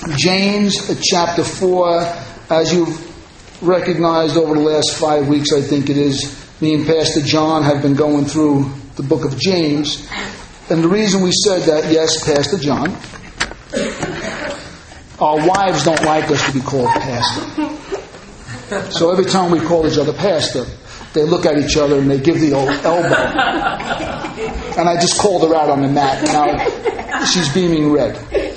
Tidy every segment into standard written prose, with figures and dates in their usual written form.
James chapter 4, as you've recognized over the last 5 weeks, I think it is, me and Pastor John have been going through the book of James. And the reason we said that, yes, Pastor John, our wives don't like us to be called pastor. So every time we call each other pastor, they look at each other and they give the old elbow. And I just called her out on the mat. Now she's beaming red.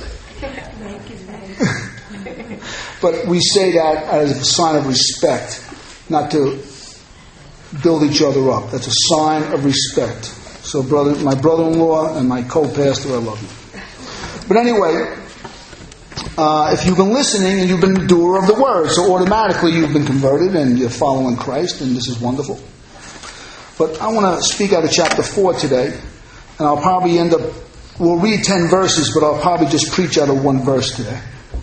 But we say that as a sign of respect, not to build each other up. That's a sign of respect. So my brother-in-law and my co-pastor, I love you. But anyway, if you've been listening and you've been a doer of the word, so automatically you've been converted and you're following Christ, and this is wonderful. But I want to speak out of chapter 4 today, and I'll probably we'll read 10 verses, but I'll probably just preach out of one verse today.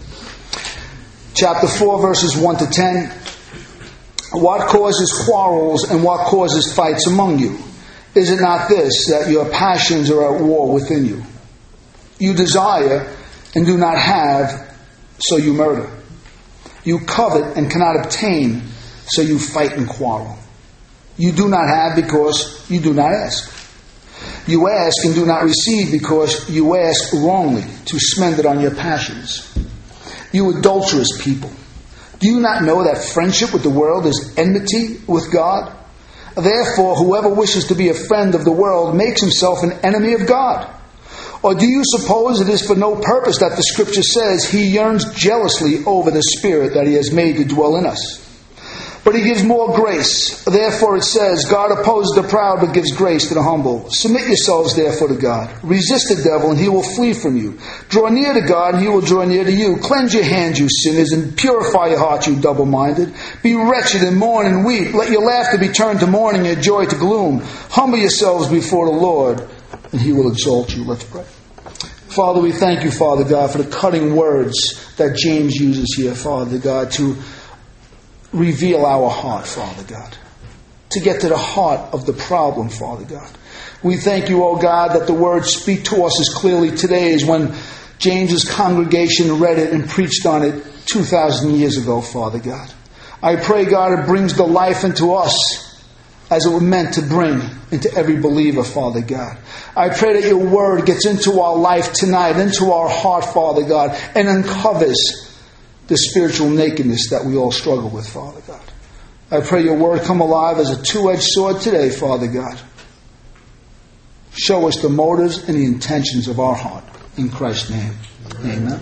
Chapter 4, verses 1 to 10. What causes quarrels and what causes fights among you? Is it not this, that your passions are at war within you? You desire and do not have, so you murder. You covet and cannot obtain, so you fight and quarrel. You do not have because you do not ask. You ask and do not receive because you ask wrongly, to spend it on your passions. You adulterous people, do you not know that friendship with the world is enmity with God? Therefore, whoever wishes to be a friend of the world makes himself an enemy of God. Or do you suppose it is for no purpose that the Scripture says he yearns jealously over the Spirit that he has made to dwell in us? But he gives more grace. Therefore it says, God opposes the proud but gives grace to the humble. Submit yourselves therefore to God. Resist the devil and he will flee from you. Draw near to God and he will draw near to you. Cleanse your hands, you sinners, and purify your hearts, you double-minded. Be wretched and mourn and weep. Let your laughter be turned to mourning and your joy to gloom. Humble yourselves before the Lord and he will exalt you. Let's pray. Father, we thank you, Father God, for the cutting words that James uses here, Father God, to reveal our heart, Father God. To get to the heart of the problem, Father God. We thank you, O God, that the words speak to us as clearly today as when James's congregation read it and preached on it 2,000 years ago, Father God. I pray, God, it brings the life into us as it was meant to bring into every believer, Father God. I pray that your word gets into our life tonight, into our heart, Father God, and uncovers the spiritual nakedness that we all struggle with, Father God. I pray your word come alive as a two-edged sword today, Father God. Show us the motives and the intentions of our heart. In Christ's name, amen.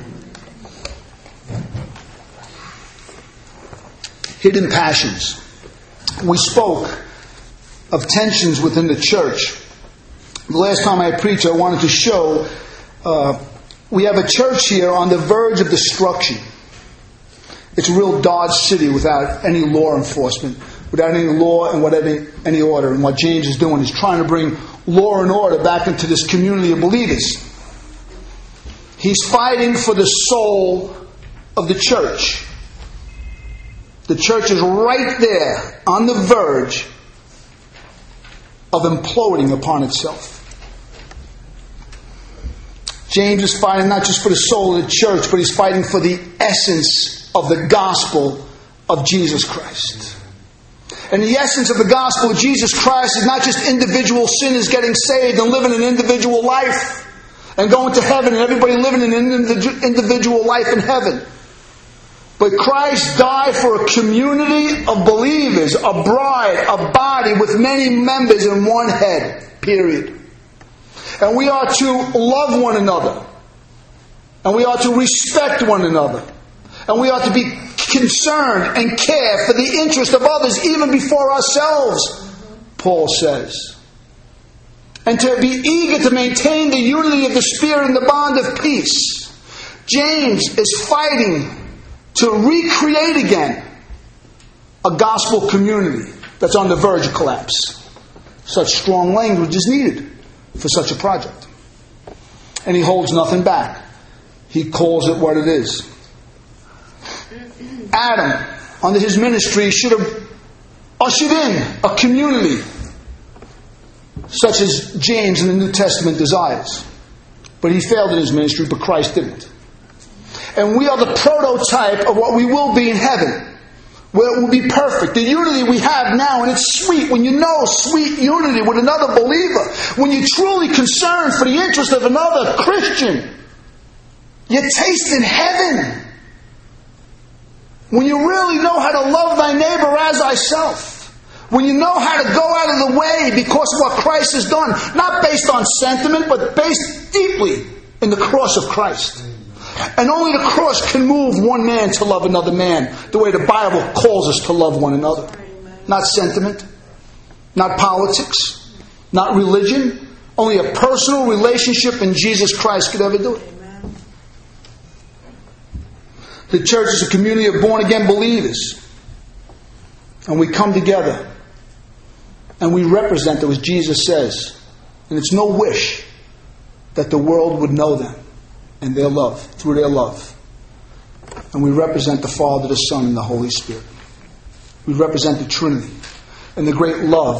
Hidden passions. We spoke of tensions within the church. The last time I preached, I wanted to show we have a church here on the verge of destruction. It's a real Dodge City without any law enforcement, without any law and without any order. And what James is doing is trying to bring law and order back into this community of believers. He's fighting for the soul of the church. The church is right there on the verge of imploding upon itself. James is fighting not just for the soul of the church, but he's fighting for the essence of the gospel of Jesus Christ. And the essence of the gospel of Jesus Christ is not just individual sinners getting saved and living an individual life and going to heaven and everybody living an individual life in heaven. But Christ died for a community of believers, a bride, a body with many members in one head, period. And we are to love one another. And we are to respect one another. And we ought to be concerned and care for the interest of others even before ourselves, Paul says. And to be eager to maintain the unity of the Spirit and the bond of peace. James is fighting to recreate again a gospel community that's on the verge of collapse. Such strong language is needed for such a project. And he holds nothing back. He calls it what it is. Adam, under his ministry, should have ushered in a community such as James in the New Testament desires. But he failed in his ministry, but Christ didn't. And we are the prototype of what we will be in heaven, where it will be perfect. The unity we have now, and it's sweet when you know sweet unity with another believer, when you're truly concerned for the interest of another Christian. You're tasting heaven. When you really know how to love thy neighbor as thyself. When you know how to go out of the way because of what Christ has done. Not based on sentiment, but based deeply in the cross of Christ. And only the cross can move one man to love another man the way the Bible calls us to love one another. Not sentiment, not politics, not religion. Only a personal relationship in Jesus Christ could ever do it. The church is a community of born-again believers. And we come together. And we represent them as Jesus says. And it's no wish that the world would know them and their love, through their love. And we represent the Father, the Son, and the Holy Spirit. We represent the Trinity and the great love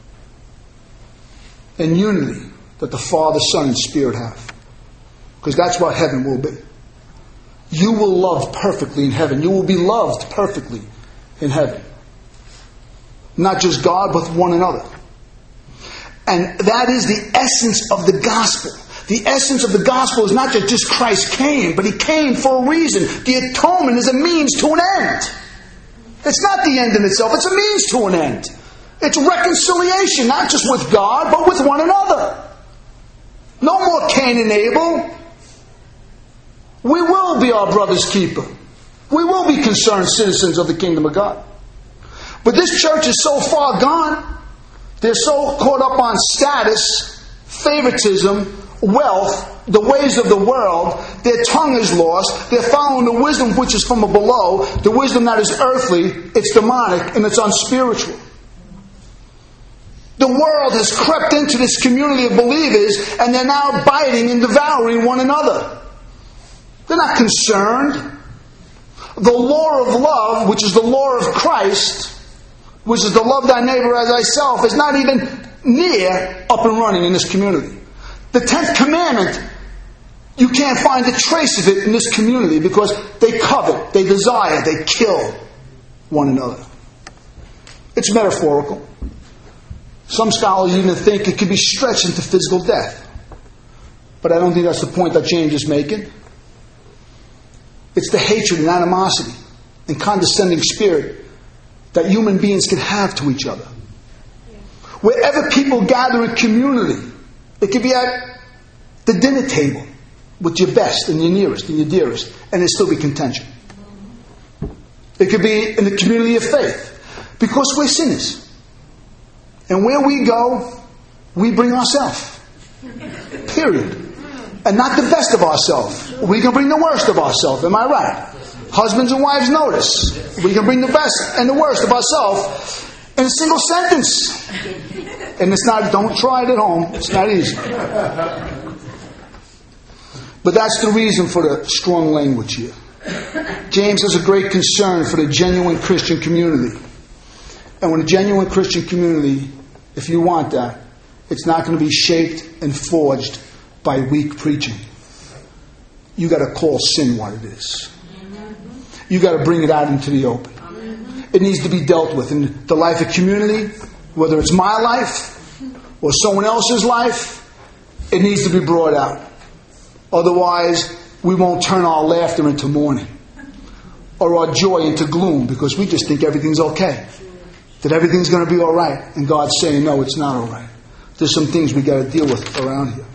and unity that the Father, Son, and Spirit have. Because that's what heaven will be. You will love perfectly in heaven. You will be loved perfectly in heaven. Not just God, but one another. And that is the essence of the gospel. The essence of the gospel is not just Christ came, but He came for a reason. The atonement is a means to an end. It's not the end in itself. It's a means to an end. It's reconciliation, not just with God, but with one another. No more Cain and Abel. We will be our brother's keeper. We will be concerned citizens of the kingdom of God. But this church is so far gone. They're so caught up on status, favoritism, wealth, the ways of the world. Their tongue is lost. They're following the wisdom which is from below. The wisdom that is earthly, it's demonic, and it's unspiritual. The world has crept into this community of believers, and they're now biting and devouring one another. They're not concerned. The law of love, which is the law of Christ, which is to love thy neighbor as thyself, is not even near up and running in this community. The 10th commandment, you can't find a trace of it in this community because they covet, they desire, they kill one another. It's metaphorical. Some scholars even think it could be stretched into physical death. But I don't think that's the point that James is making. It's the hatred and animosity and condescending spirit that human beings can have to each other. Wherever people gather in community, it could be at the dinner table with your best and your nearest and your dearest, and there still be contention. It could be in the community of faith, because we're sinners. And where we go, we bring ourselves. Period. And not the best of ourselves. We can bring the worst of ourselves. Am I right? Husbands and wives, notice. We can bring the best and the worst of ourselves in a single sentence. And it's not, don't try it at home. It's not easy. But that's the reason for the strong language here. James has a great concern for the genuine Christian community. And when a genuine Christian community, if you want that, it's not going to be shaped and forged by weak preaching. You got to call sin what it is. You got to bring it out into the open. It needs to be dealt with in the life of community, whether it's my life or someone else's life. It needs to be brought out. Otherwise, we won't turn our laughter into mourning or our joy into gloom because we just think everything's okay. That everything's going to be all right. And God's saying, no, it's not all right. There's some things we got to deal with around here.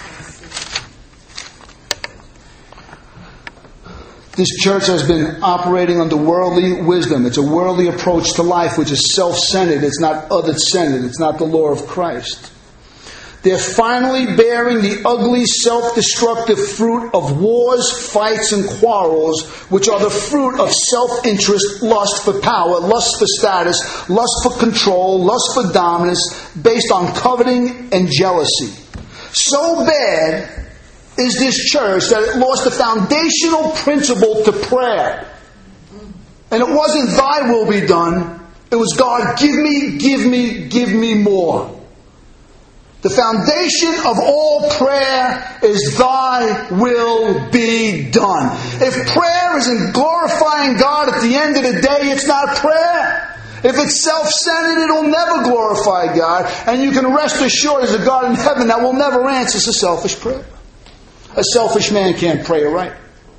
This church has been operating under worldly wisdom. It's a worldly approach to life, which is self-centered. It's not other-centered. It's not the law of Christ. They're finally bearing the ugly, self-destructive fruit of wars, fights, and quarrels, which are the fruit of self-interest, lust for power, lust for status, lust for control, lust for dominance, based on coveting and jealousy. So bad is this church that it lost the foundational principle to prayer. And it wasn't thy will be done. It was God, give me, give me, give me more. The foundation of all prayer is thy will be done. If prayer isn't glorifying God at the end of the day, it's not prayer. If it's self-centered, it'll never glorify God. And you can rest assured there's a God in heaven that will never answer a selfish prayer. A selfish man can't pray right.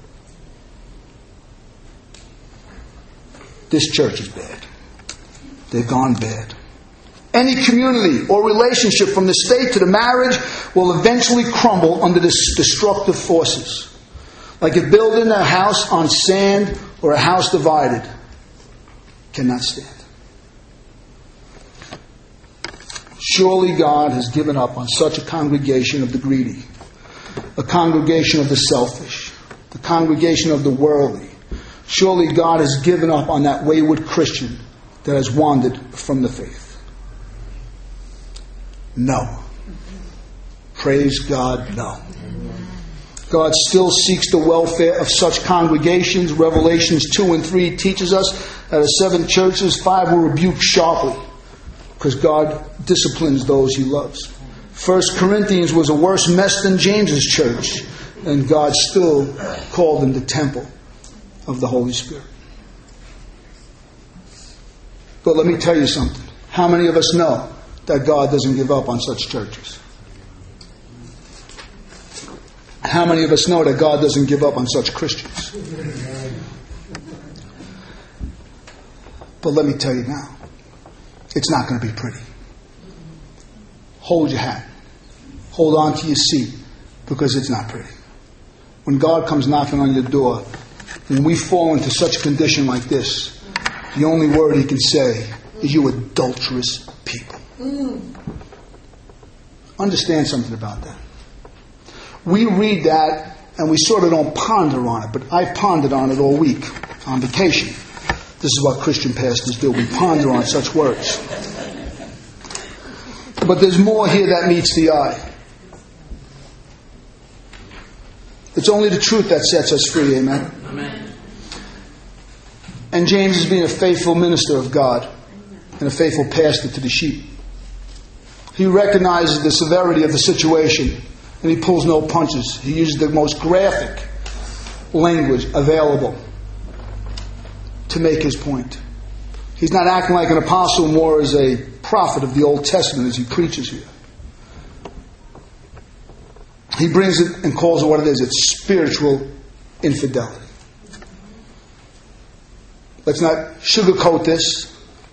This church is bad. They've gone bad. Any community or relationship from the state to the marriage will eventually crumble under this destructive forces. Like if building a house on sand or a house divided cannot stand. Surely God has given up on such a congregation of the greedy, a congregation of the selfish, the congregation of the worldly. Surely God has given up on that wayward Christian that has wandered from the faith. No. Praise God, no. God still seeks the welfare of such congregations. Revelations 2 and 3 teaches us that of 7 churches, 5 were rebuked sharply because God disciplines those He loves. 1 Corinthians was a worse mess than James's church, and God still called them the temple of the Holy Spirit. But let me tell you something. How many of us know that God doesn't give up on such churches? How many of us know that God doesn't give up on such Christians? But let me tell you now, it's not going to be pretty. Hold your hat. Hold on to your seat, because it's not pretty. When God comes knocking on your door, when we fall into such a condition like this, the only word He can say is, you adulterous people. Understand something about that. We read that and we sort of don't ponder on it, but I pondered on it all week on vacation. This is what Christian pastors do. We ponder on such words. But there's more here that meets the eye. It's only the truth that sets us free, amen? Amen. And James is being a faithful minister of God and a faithful pastor to the sheep. He recognizes the severity of the situation, and he pulls no punches. He uses the most graphic language available to make his point. He's not acting like an apostle, more as a prophet of the Old Testament as he preaches here. He brings it and calls it what it is. It's spiritual infidelity. Let's not sugarcoat this.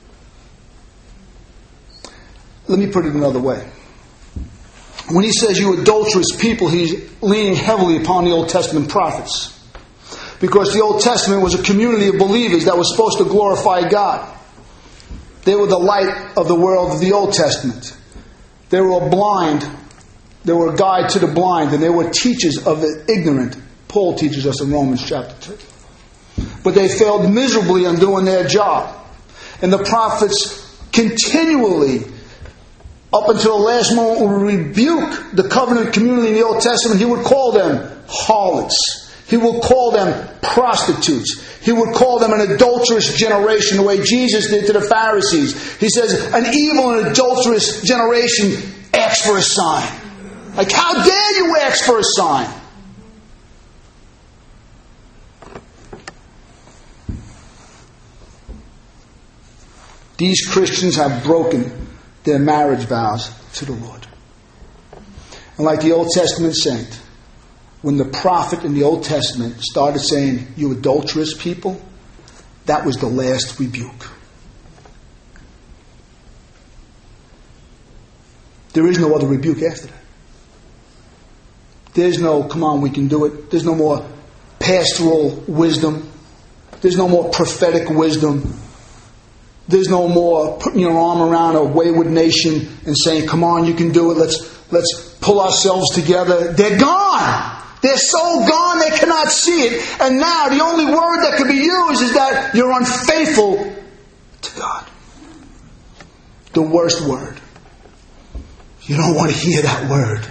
Let me put it another way. When he says you adulterous people, he's leaning heavily upon the Old Testament prophets. Because the Old Testament was a community of believers that was supposed to glorify God. They were the light of the world of the Old Testament. They were blind. They were a guide to the blind, and they were teachers of the ignorant. Paul teaches us in Romans chapter 2. But they failed miserably on doing their job. And the prophets continually, up until the last moment, would rebuke the covenant community in the Old Testament. He would call them harlots. He would call them prostitutes. He would call them an adulterous generation, the way Jesus did to the Pharisees. He says, an evil and adulterous generation asks for a sign. Like, how dare you ask for a sign? These Christians have broken their marriage vows to the Lord. And like the Old Testament saint, when the prophet in the Old Testament started saying, you adulterous people, that was the last rebuke. There is no other rebuke after that. There's no, come on, we can do it. There's no more pastoral wisdom. There's no more prophetic wisdom. There's no more putting your arm around a wayward nation and saying, come on, you can do it. Let's pull ourselves together. They're gone. They're so gone they cannot see it. And now the only word that can be used is that you're unfaithful to God. The worst word. You don't want to hear that word.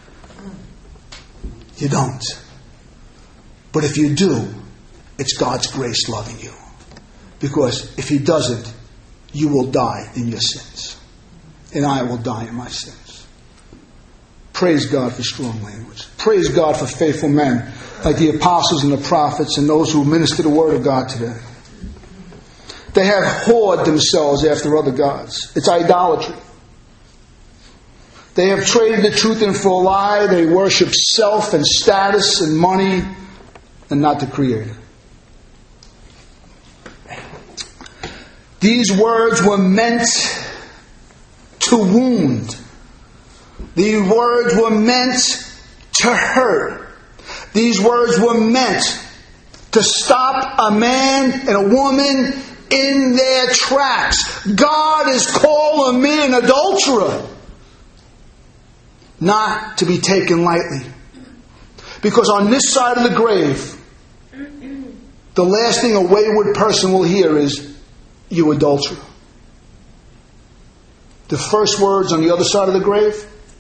You don't. But if you do, it's God's grace loving you. Because if He doesn't, you will die in your sins. And I will die in my sins. Praise God for strong language. Praise God for faithful men like the apostles and the prophets and those who minister the word of God today. They have whored themselves after other gods. It's idolatry. They have traded the truth in for a lie. They worship self and status and money and not the Creator. These words were meant to wound. These words were meant to hurt. These words were meant to stop a man and a woman in their tracks. God is calling me an adulterer. Not to be taken lightly. Because on this side of the grave, the last thing a wayward person will hear is, "You adulterer." The first words on the other side of the grave,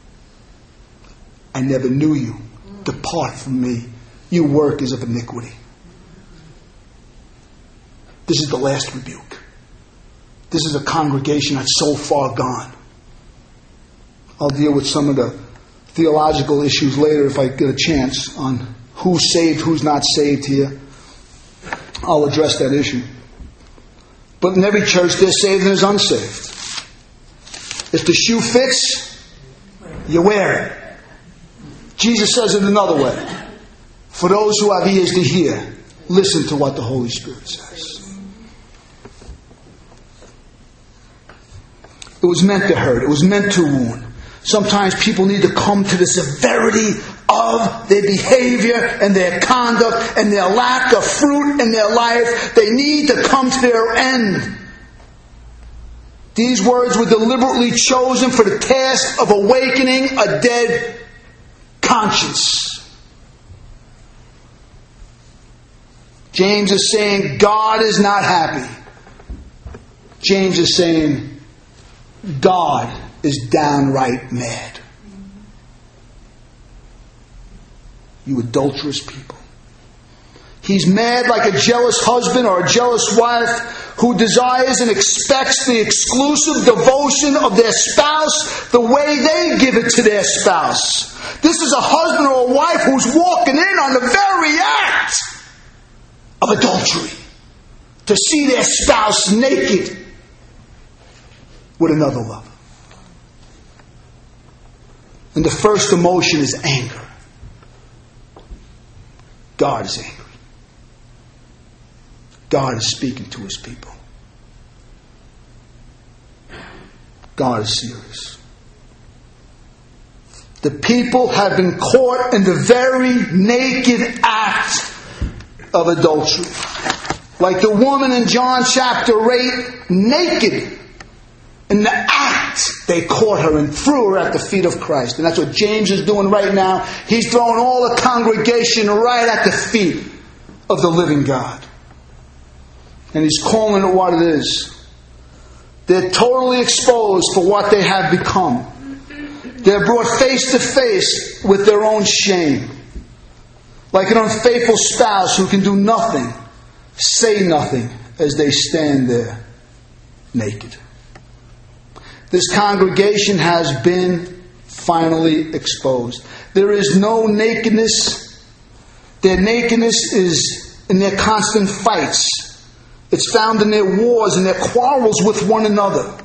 "I never knew you. Depart from me, you workers of iniquity." This is the last rebuke. This is a congregation that's so far gone. I'll deal with some of the theological issues later if I get a chance on who's saved, who's not saved here. I'll address that issue. But in every church, there's saved and there's unsaved. If the shoe fits, you wear it. Jesus says it another way. For those who have ears to hear, listen to what the Holy Spirit says. It was meant to hurt. It was meant to wound. Sometimes people need to come to the severity of their behavior and their conduct and their lack of fruit in their life. They need to come to their end. These words were deliberately chosen for the task of awakening a dead conscience. James is saying God is not happy. James is saying God is downright mad. You adulterous people. He's mad like a jealous husband or a jealous wife who desires and expects the exclusive devotion of their spouse the way they give it to their spouse. This is a husband or a wife who's walking in on the very act of adultery. To see their spouse naked with another lover. And the first emotion is anger. God is angry. God is speaking to His people. God is serious. The people have been caught in the very naked act of adultery. Like the woman in John chapter 8, naked. In the act, they caught her and threw her at the feet of Christ. And that's what James is doing right now. He's throwing all the congregation right at the feet of the living God. And he's calling it what it is. They're totally exposed for what they have become. They're brought face to face with their own shame. Like an unfaithful spouse who can do nothing, say nothing as they stand there naked. This congregation has been finally exposed. There is no nakedness. Their nakedness is in their constant fights. It's found in their wars and their quarrels with one another.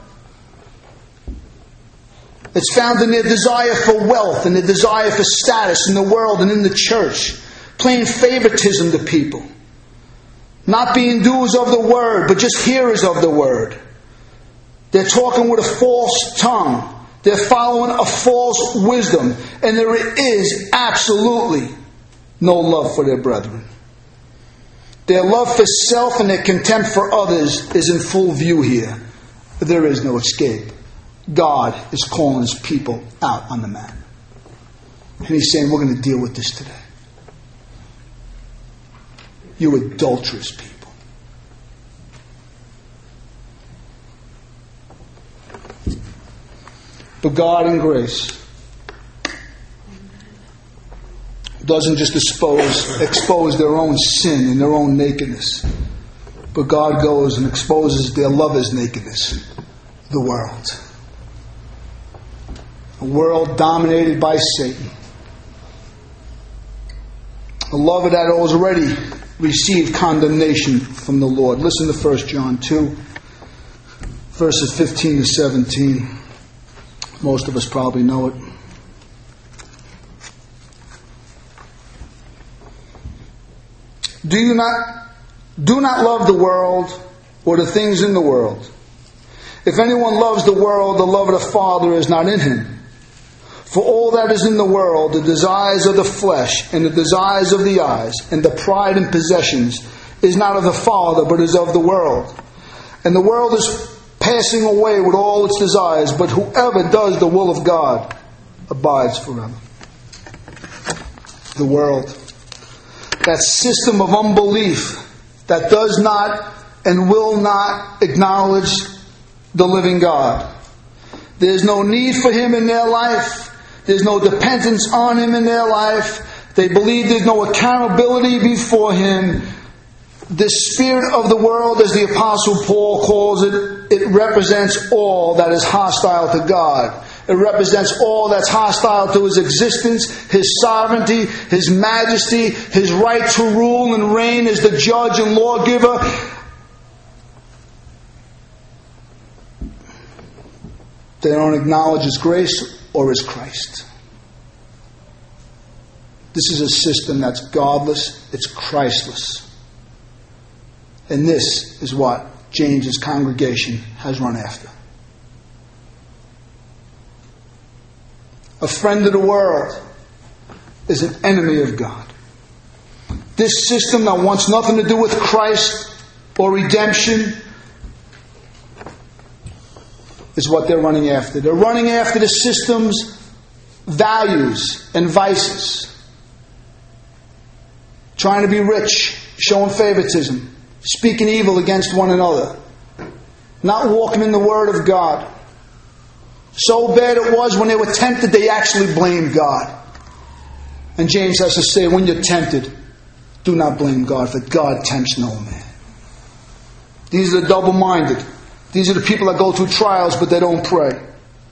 It's found in their desire for wealth and their desire for status in the world and in the church. Playing favoritism to people. Not being doers of the word, but just hearers of the word. They're talking with a false tongue. They're following a false wisdom. And there is absolutely no love for their brethren. Their love for self and their contempt for others is in full view here. There is no escape. God is calling His people out on the mat. And He's saying, we're going to deal with this today. You adulterous people. But God in grace doesn't just expose their own sin and their own nakedness. But God goes and exposes their lover's nakedness, the world. A world dominated by Satan. A lover that has already received condemnation from the Lord. Listen to 1 John 2, verses 15 to 17. Most of us probably know it. Do not love the world or the things in the world. If anyone loves the world, the love of the Father is not in him. For all that is in the world, the desires of the flesh and the desires of the eyes and the pride in possessions is not of the Father, but is of the world. And the world is passing away with all its desires, but whoever does the will of God abides forever. The world. That system of unbelief that does not and will not acknowledge the living God. There's no need for Him in their life. There's no dependence on Him in their life. They believe there's no accountability before Him. The spirit of the world, as the Apostle Paul calls it, it represents all that is hostile to God. It represents all that's hostile to His existence, His sovereignty, His majesty, His right to rule and reign as the judge and lawgiver. They don't acknowledge His grace or His Christ. This is a system that's godless, it's Christless. And this is what James's congregation has run after. A friend of the world is an enemy of God. This system that wants nothing to do with Christ or redemption is what they're running after. They're running after the system's values and vices. Trying to be rich, showing favoritism, speaking evil against one another, not walking in the Word of God. So bad it was when they were tempted, they actually blamed God. And James has to say, when you're tempted, do not blame God, for God tempts no man. These are the double-minded. These are the people that go through trials, but they don't pray.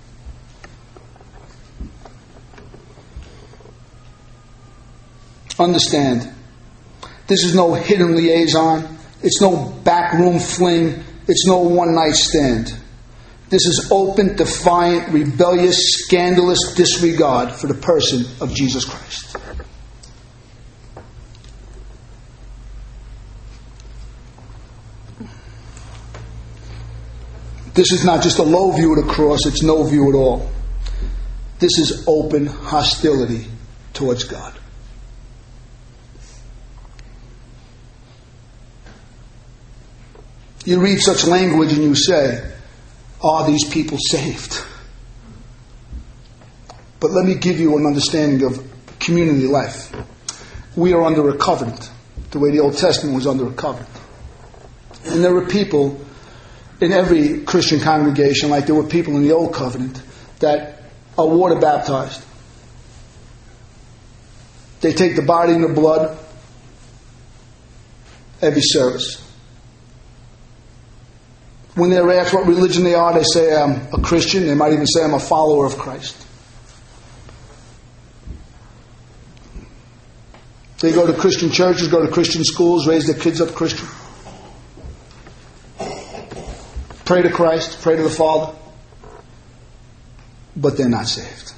Understand, this is no hidden liaison. It's no backroom fling. It's no one-night stand. This is open, defiant, rebellious, scandalous disregard for the person of Jesus Christ. This is not just a low view of the cross, it's no view at all. This is open hostility towards God. You read such language and you say, are these people saved? But let me give you an understanding of community life. We are under a covenant, the way the Old Testament was under a covenant. And there were people in every Christian congregation, like there were people in the Old Covenant, that are water baptized. They take the body and the blood every service. When they're asked what religion they are, they say, I'm a Christian. They might even say, I'm a follower of Christ. They go to Christian churches, go to Christian schools, raise their kids up Christian. Pray to Christ, pray to the Father. But they're not saved.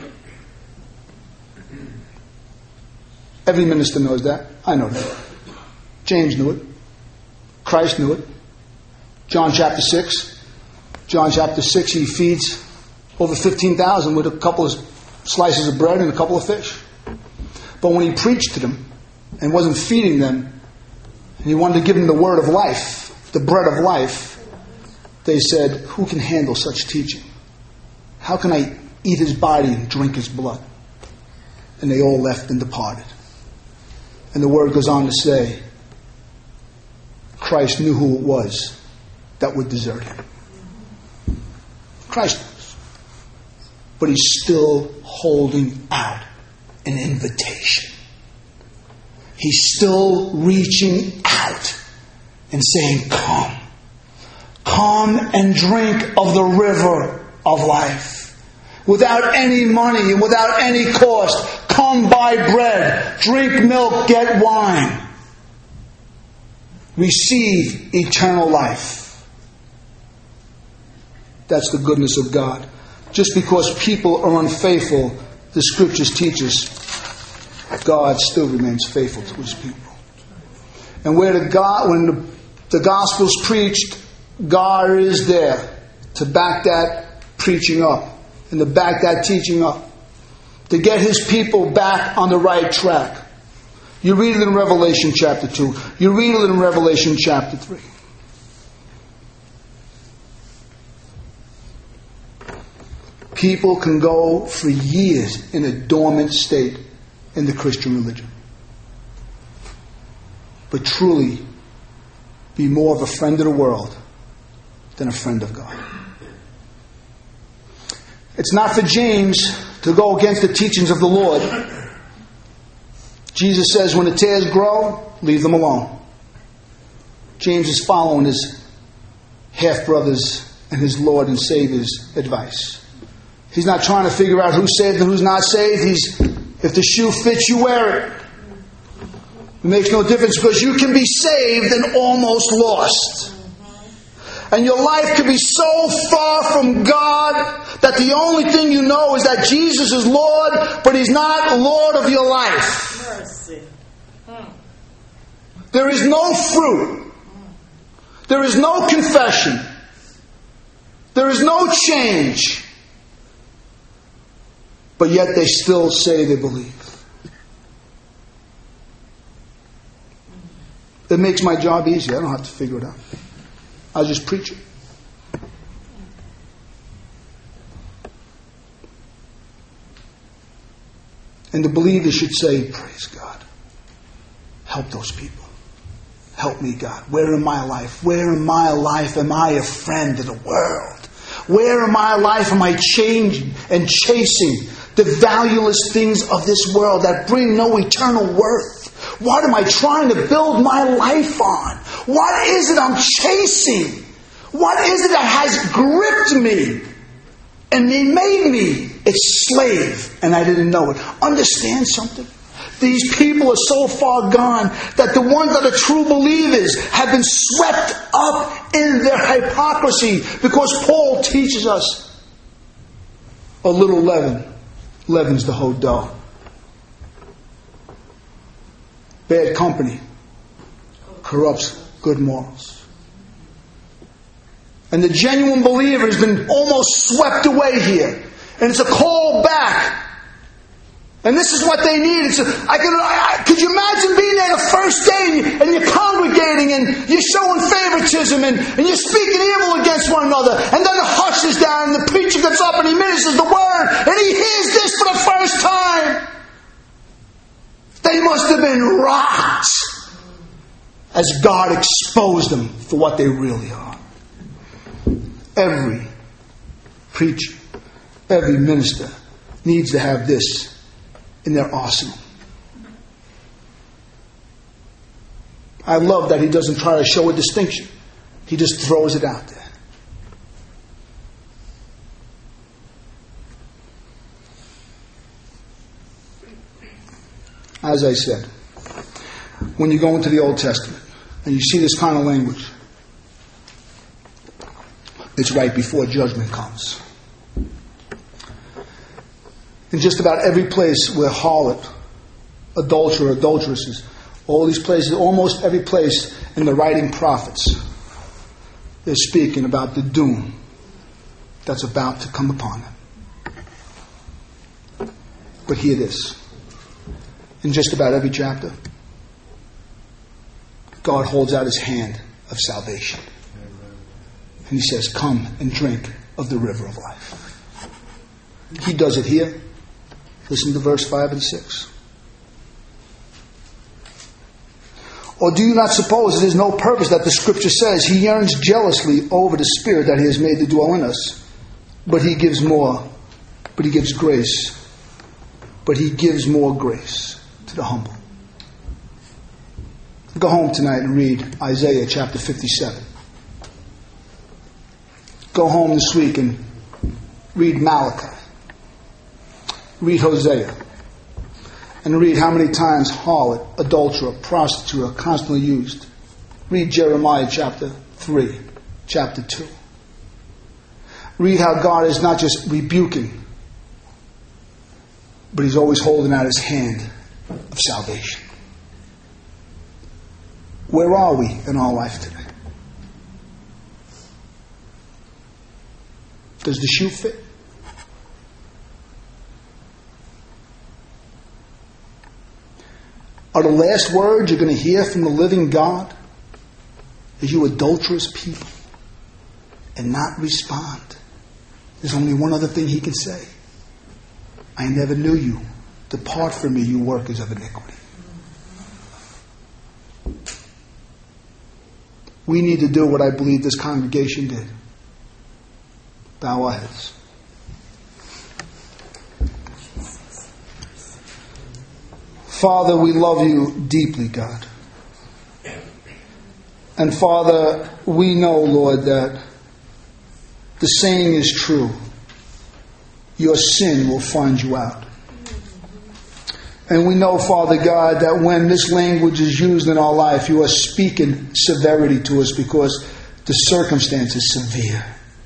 Every minister knows that. I know that. James knew it. Christ knew it. John chapter 6. John chapter 6, he feeds over 15,000 with a couple of slices of bread and a couple of fish. But when he preached to them and wasn't feeding them, and he wanted to give them the word of life, the bread of life, they said, who can handle such teaching? How can I eat his body and drink his blood? And they all left and departed. And the word goes on to say, Christ knew who it was that would desert him. Christ knows. But he's still holding out an invitation. He's still reaching out and saying, come. Come and drink of the river of life. without any money and without any cost. Come buy bread, drink milk, get wine. Receive eternal life. That's the goodness of God. Just because people are unfaithful, the Scriptures teach us God still remains faithful to His people. And when the gospel's preached, God is there to back that preaching up and to back that teaching up, to get His people back on the right track. You read it in Revelation chapter 2. You read it in Revelation chapter 3. People can go for years in a dormant state in the Christian religion, but truly be more of a friend of the world than a friend of God. It's not for James to go against the teachings of the Lord. Jesus says, when the tares grow, leave them alone. James is following his half-brothers and his Lord and Savior's advice. He's not trying to figure out who's saved and who's not saved. If the shoe fits, you wear it. It makes no difference, because you can be saved and almost lost. And your life can be so far from God that the only thing you know is that Jesus is Lord, but He's not Lord of your life. Mercy. There is no fruit. There is no confession. There is no change. But yet they still say they believe. It makes my job easy. I don't have to figure it out. I'll just preach it. And the believer should say, praise God. Help those people. Help me, God. Where in my life? Where in my life am I a friend of the world? Where in my life am I changing and chasing the valueless things of this world that bring no eternal worth? What am I trying to build my life on? What is it I'm chasing? What is it that has gripped me and made me its slave and I didn't know it? Understand something? These people are so far gone that the ones that are true believers have been swept up in their hypocrisy, because Paul teaches us a little leaven leavens the whole dough. Bad company corrupts good morals. And the genuine believer has been almost swept away here. And it's a call back. And this is what they need. Could you imagine being there the first day and you're congregating and you're showing favoritism and you're speaking evil against one another, and then the hush is down and the preacher gets up and he ministers the word and he hears this for the first time? They must have been rocked as God exposed them for what they really are. Every preacher, every minister needs to have this in their arsenal. I love that he doesn't try to show a distinction. He just throws it out there. As I said, when you go into the Old Testament and you see this kind of language, it's right before judgment comes. In just about every place where harlot, adulterer, adulteresses, all these places, almost every place in the writing prophets, they're speaking about the doom that's about to come upon them. But hear this. In just about every chapter, God holds out His hand of salvation. And He says, come and drink of the river of life. He does it here. Listen to verse 5 and 6. Or do you not suppose it is no purpose that the Scripture says He yearns jealously over the Spirit that He has made to dwell in us? But He gives more. But He gives grace. But He gives more grace to the humble. Go home tonight and read Isaiah chapter 57. Go home this week and read Malachi. Read Hosea. And read how many times harlot, adulterer, prostitute are constantly used. Read Jeremiah chapter 3, chapter 2. Read how God is not just rebuking, but He's always holding out His hand of salvation. Where are we in our life today? Does the shoe fit? Are the last words you're going to hear from the living God is you adulterous people and not respond? There's only one other thing He can say. I never knew you. Depart from me, you workers of iniquity. We need to do what I believe this congregation did. Bow our heads. Father, we love you deeply, God. And Father, we know, Lord, that the saying is true. Your sin will find you out. And we know, Father God, that when this language is used in our life, you are speaking severity to us because the circumstance is severe.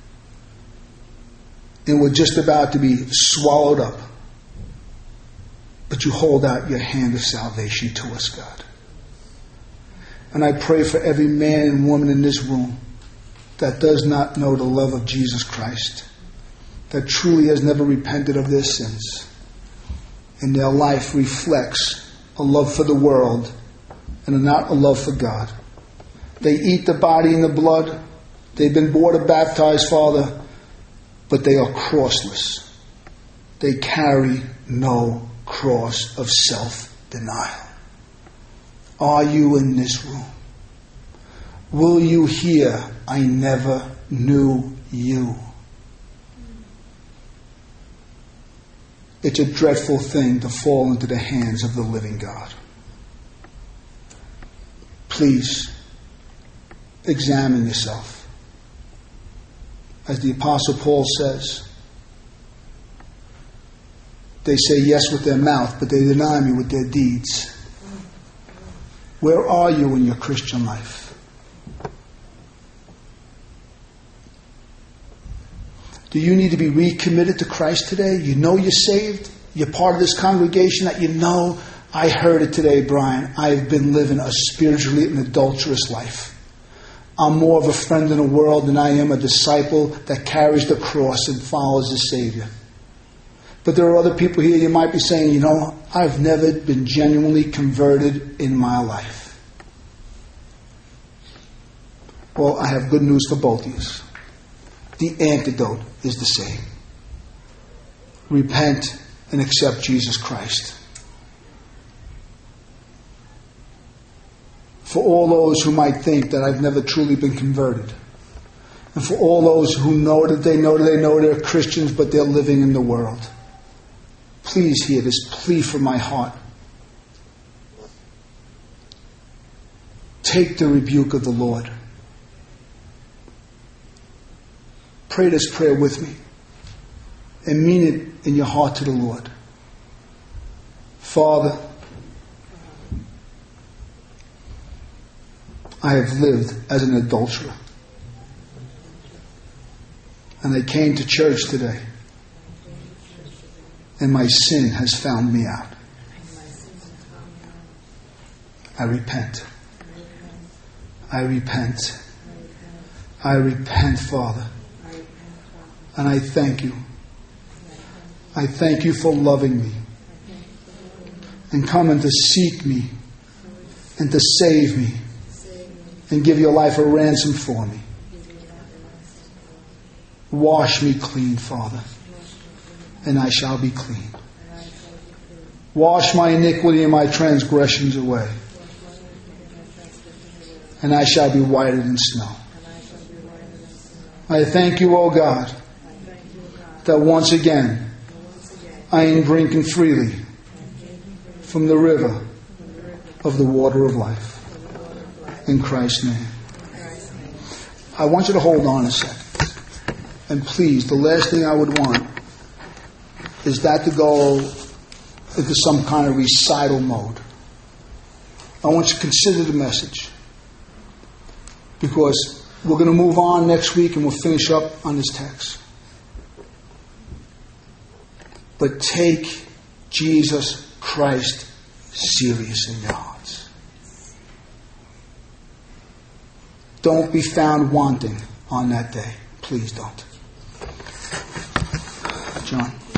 And we're just about to be swallowed up. But you hold out your hand of salvation to us, God. And I pray for every man and woman in this room that does not know the love of Jesus Christ, that truly has never repented of their sins, and their life reflects a love for the world and not a love for God. They eat the body and the blood. They've been born and baptized, Father, but they are crossless. They carry no cross of self-denial. Are you in this room? Will you hear, I never knew you? It's a dreadful thing to fall into the hands of the living God. Please examine yourself. As the Apostle Paul says, they say yes with their mouth, but they deny me with their deeds. Where are you in your Christian life? Do you need to be recommitted to Christ today? You know you're saved. You're part of this congregation that you know, I heard it today, Brian. I've been living a spiritually and adulterous life. I'm more of a friend in the world than I am a disciple that carries the cross and follows the Savior. But there are other people here, you might be saying, you know, I've never been genuinely converted in my life. Well, I have good news for both of you. The antidote is the same. Repent and accept Jesus Christ. For all those who might think that I've never truly been converted, and for all those who know that they know they're Christians, but they're living in the world, please hear this plea from my heart. Take the rebuke of the Lord. Pray this prayer with me and mean it in your heart to the Lord. Father, I have lived as an adulterer. And I came to church today, and my sin has found me out. I repent. I repent. I repent, Father. And I thank you. I thank you for loving me and coming to seek me and to save me and give your life a ransom for me. Wash me clean, Father, and I shall be clean. Wash my iniquity and my transgressions away, and I shall be whiter than snow. I thank you, O God, that once again I am drinking freely from the river of the water of life. In Christ's name. I want you to hold on a second. And please, the last thing I would want is that to go into some kind of recital mode. I want you to consider the message, because we're going to move on next week and we'll finish up on this text. But take Jesus Christ serious in your hearts. Don't be found wanting on that day. Please don't. John.